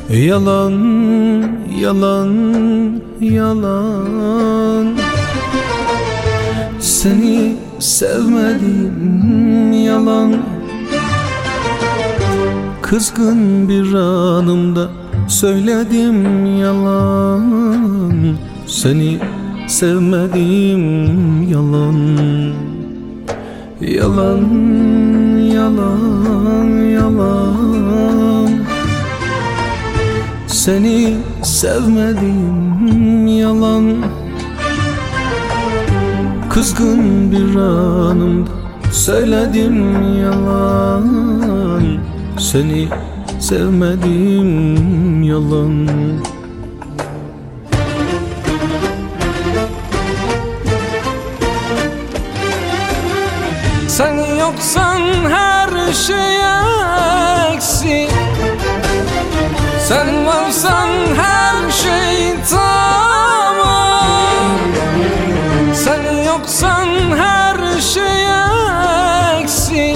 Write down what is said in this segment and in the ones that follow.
Yalan, yalan, yalan. Seni sevmedim, yalan. Kızgın bir anımda söyledim yalan. Seni sevmedim, yalan. Yalan, yalan, yalan. Seni sevmedim, yalan. Kızgın bir anımda söyledim yalan. Seni sevmedim, yalan. Sen yoksan her şey eksik. Sen varsan her şey tamam. Sen yoksan her şey eksik.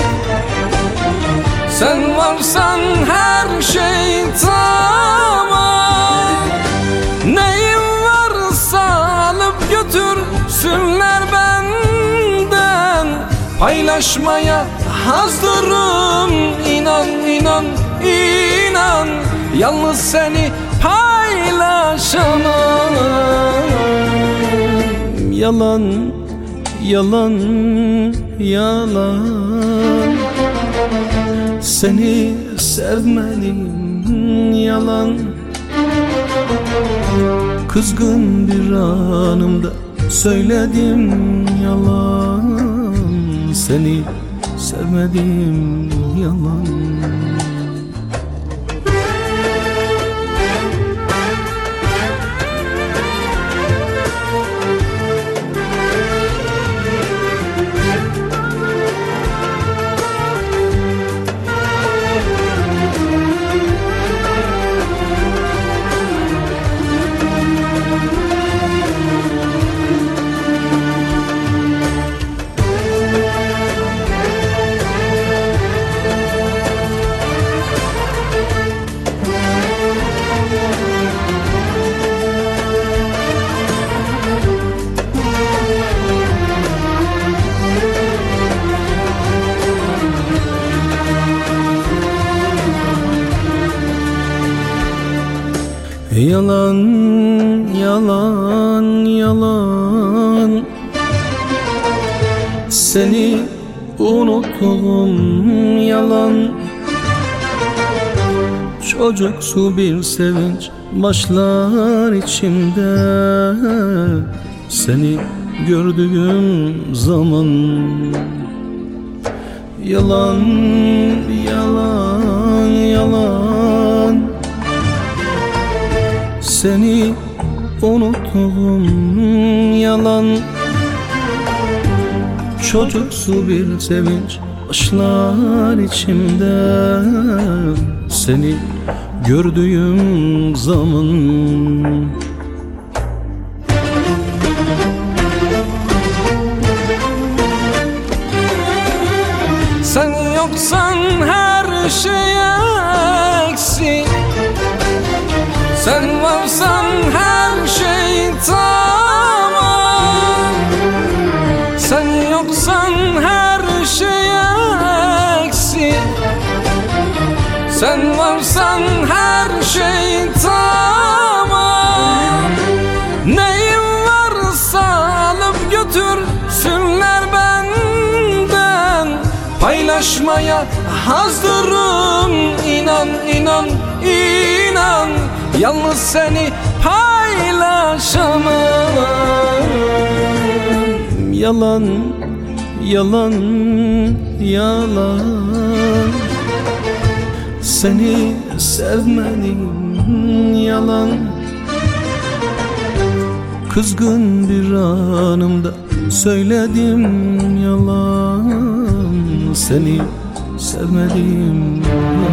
Sen varsan her şey tamam. Neyim varsa alıp götürsünler benden. Paylaşmaya hazırım, inan, inan, inan. Yalnız seni paylaşamam. Yalan, yalan, yalan. Seni sevmedim, yalan. Kızgın bir anımda söyledim yalan. Seni sevmedim, yalan. Yalan, yalan, yalan. Seni unuttum, yalan. Çocuksu bir sevinç başlar içimde. Seni gördüğüm zaman. Yalan, yalan, yalan. Seni unuttum, yalan. Çocuksu bir sevinç başlar içimde. Seni gördüğüm zaman. Sen yoksan her şey eksik. Sen varsan her şey tamam. Sen yoksan her şey eksik. Sen varsan her şey tamam. Neyim varsa alıp götürsünler benden. Paylaşmaya hazırım, inan, inan, inan. Yalnız seni paylaşamam. Yalan, yalan, yalan. Seni sevmedim, yalan. Kızgın bir anımda söyledim yalan. Seni sevmedim, yalan.